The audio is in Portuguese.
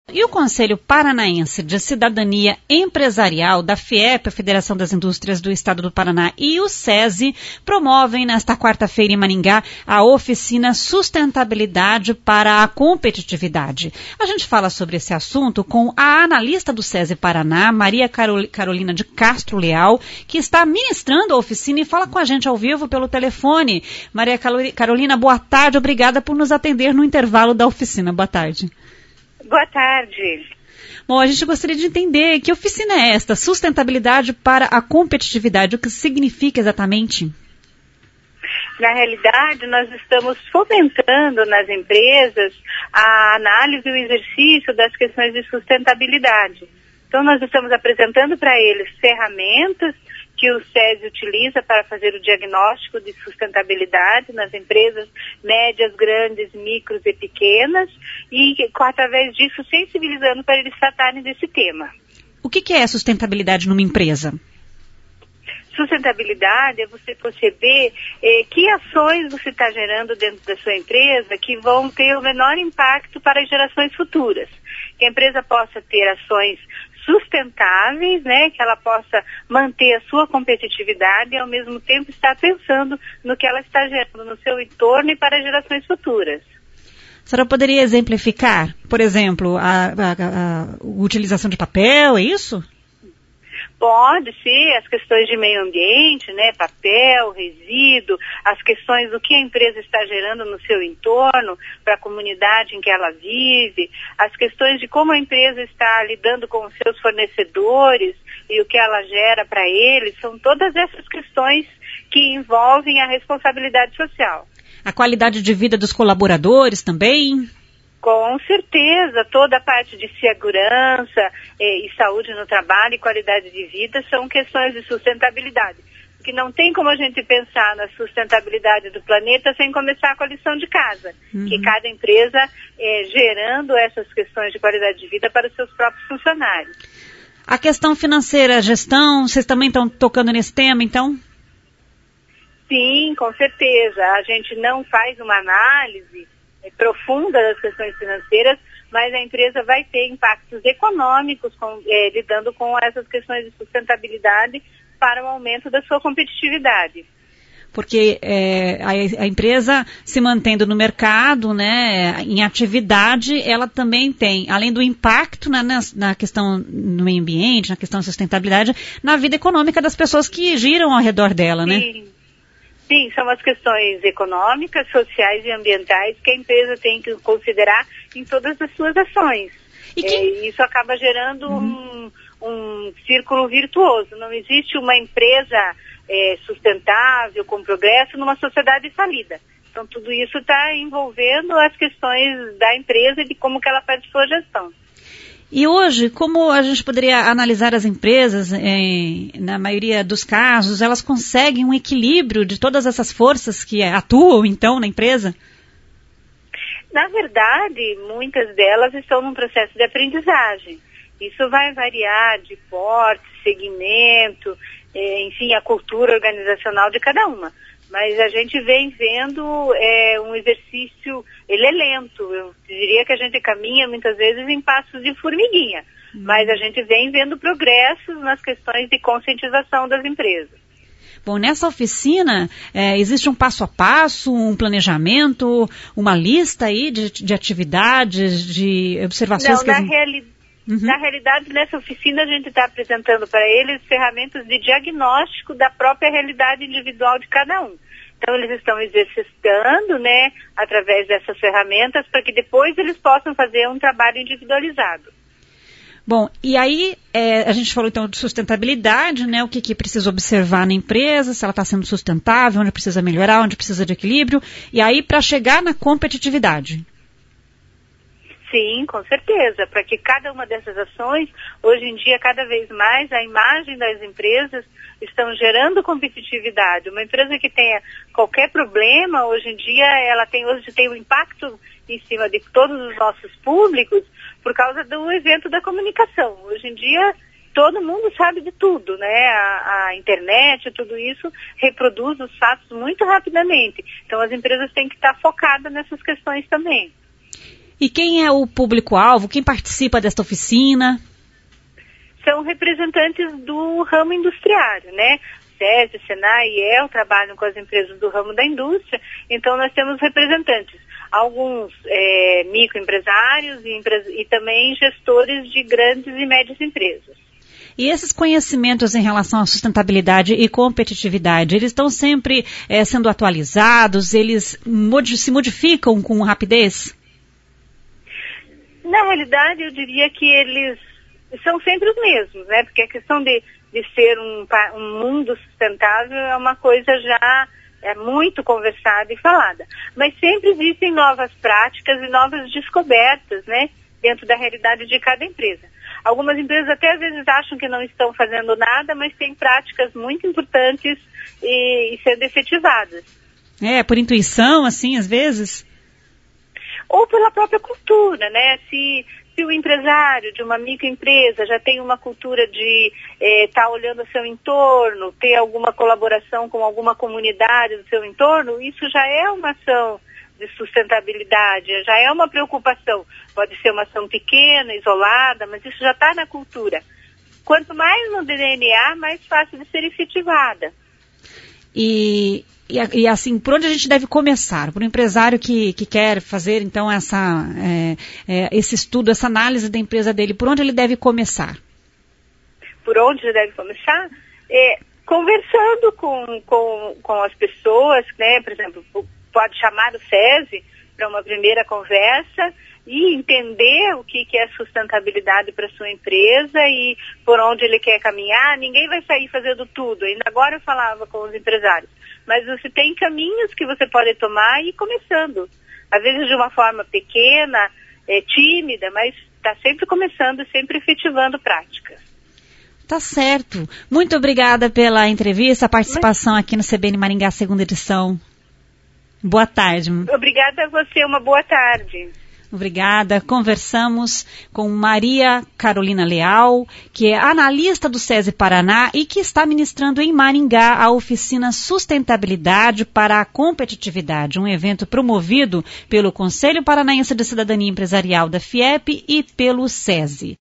E o Conselho Paranaense de Cidadania Empresarial da FIEP, a Federação das Indústrias do Estado do Paraná, e o SESI promovem nesta quarta-feira em Maringá a oficina Sustentabilidade para a Competitividade. A gente fala sobre esse assunto com a analista do SESI Paraná, Maria Carolina de Castro Leal, que está ministrando a oficina e fala com a gente ao vivo pelo telefone. Maria Carolina, boa tarde, obrigada por nos atender no intervalo da oficina. Boa tarde. Boa tarde. Bom, a gente gostaria de entender que oficina é esta, Sustentabilidade para a Competitividade, o que significa exatamente? Na realidade, nós estamos fomentando nas empresas a análise e o exercício das questões de sustentabilidade. Então, nós estamos apresentando para eles ferramentas que o SESI utiliza para fazer o diagnóstico de sustentabilidade nas empresas médias, grandes, micros e pequenas, e através disso sensibilizando para eles tratarem desse tema. O que é sustentabilidade numa empresa? Sustentabilidade é você perceber que ações você está gerando dentro da sua empresa que vão ter o menor impacto para as gerações futuras. Que a empresa possa ter ações sustentáveis, né, que ela possa manter a sua competitividade e ao mesmo tempo estar pensando no que ela está gerando no seu entorno e para gerações futuras. A senhora poderia exemplificar, por exemplo, a utilização de papel, é isso? Pode ser as questões de meio ambiente, né, papel, resíduo, as questões do que a empresa está gerando no seu entorno, para a comunidade em que ela vive, as questões de como a empresa está lidando com os seus fornecedores e o que ela gera para eles, são todas essas questões que envolvem a responsabilidade social. A qualidade de vida dos colaboradores também? Com certeza, toda a parte de segurança e saúde no trabalho e qualidade de vida são questões de sustentabilidade. Porque não tem como a gente pensar na sustentabilidade do planeta sem começar com a lição de casa. Que cada empresa gerando essas questões de qualidade de vida para os seus próprios funcionários. A questão financeira, a gestão, vocês também estão tocando nesse tema, então? Sim, com certeza. A gente não faz uma análise profunda das questões financeiras, mas a empresa vai ter impactos econômicos lidando com essas questões de sustentabilidade para o aumento da sua competitividade. Porque a empresa se mantendo no mercado, né, em atividade, ela também tem, além do impacto na questão do meio ambiente, na questão da sustentabilidade, na vida econômica das pessoas que giram ao redor dela, né? Sim, são as questões econômicas, sociais e ambientais que a empresa tem que considerar em todas as suas ações. E isso acaba gerando um círculo virtuoso. Não existe uma empresa sustentável, com progresso, numa sociedade falida. Então, tudo isso está envolvendo as questões da empresa e de como que ela faz sua gestão. E hoje, como a gente poderia analisar as empresas, na maioria dos casos, elas conseguem um equilíbrio de todas essas forças que atuam, então, na empresa? Na verdade, muitas delas estão num processo de aprendizagem. Isso vai variar de porte, segmento, enfim, a cultura organizacional de cada uma. Mas a gente vem vendo um exercício, ele é lento, eu diria que a gente caminha muitas vezes em passos de formiguinha, mas a gente vem vendo progressos nas questões de conscientização das empresas. Bom, nessa oficina existe um passo a passo, um planejamento, uma lista aí de atividades, de observações? Na realidade, nessa oficina a gente está apresentando para eles ferramentas de diagnóstico da própria realidade individual de cada um. Então, eles estão exercitando, né, através dessas ferramentas, para que depois eles possam fazer um trabalho individualizado. Bom, e aí a gente falou então de sustentabilidade, né, o que precisa observar na empresa, se ela está sendo sustentável, onde precisa melhorar, onde precisa de equilíbrio, e aí para chegar na competitividade. Sim, com certeza, para que cada uma dessas ações, hoje em dia, cada vez mais, a imagem das empresas estão gerando competitividade. Uma empresa que tenha qualquer problema, hoje em dia, ela tem um impacto em cima de todos os nossos públicos por causa do evento da comunicação. Hoje em dia, todo mundo sabe de tudo, né? A internet, tudo isso reproduz os fatos muito rapidamente. Então, as empresas têm que estar focadas nessas questões também. E quem é o público-alvo? Quem participa desta oficina? São representantes do ramo industriário, né? SESI, Senai e EL trabalham com as empresas do ramo da indústria, então nós temos representantes, alguns microempresários e também gestores de grandes e médias empresas. E esses conhecimentos em relação à sustentabilidade e competitividade, eles estão sempre sendo atualizados, eles se modificam com rapidez? Na realidade, eu diria que eles são sempre os mesmos, né? Porque a questão de ser um mundo sustentável é uma coisa já muito conversada e falada. Mas sempre existem novas práticas e novas descobertas, né? Dentro da realidade de cada empresa. Algumas empresas até às vezes acham que não estão fazendo nada, mas têm práticas muito importantes e sendo efetivadas. Por intuição, assim, às vezes? Ou pela própria cultura, né? Se o empresário de uma microempresa já tem uma cultura de estar olhando o seu entorno, ter alguma colaboração com alguma comunidade do seu entorno, isso já é uma ação de sustentabilidade, já é uma preocupação. Pode ser uma ação pequena, isolada, mas isso já está na cultura. Quanto mais no DNA, mais fácil de ser efetivada. E assim, por onde a gente deve começar? Para o empresário que quer fazer, então, esse estudo, essa análise da empresa dele, por onde ele deve começar? Por onde ele deve começar? Conversando com as pessoas, né? Por exemplo, pode chamar o SESI para uma primeira conversa e entender o que é sustentabilidade para sua empresa e por onde ele quer caminhar. Ninguém vai sair fazendo tudo. Ainda agora eu falava com os empresários. Mas você tem caminhos que você pode tomar e ir começando. Às vezes de uma forma pequena, tímida, mas está sempre começando, sempre efetivando práticas. Tá certo. Muito obrigada pela entrevista, a participação aqui no CBN Maringá, segunda edição. Boa tarde. Obrigada a você, uma boa tarde. Obrigada. Conversamos com Maria Carolina Leal, que é analista do SESI Paraná e que está ministrando em Maringá a oficina Sustentabilidade para a Competitividade, um evento promovido pelo Conselho Paranaense de Cidadania Empresarial da FIEP e pelo SESI.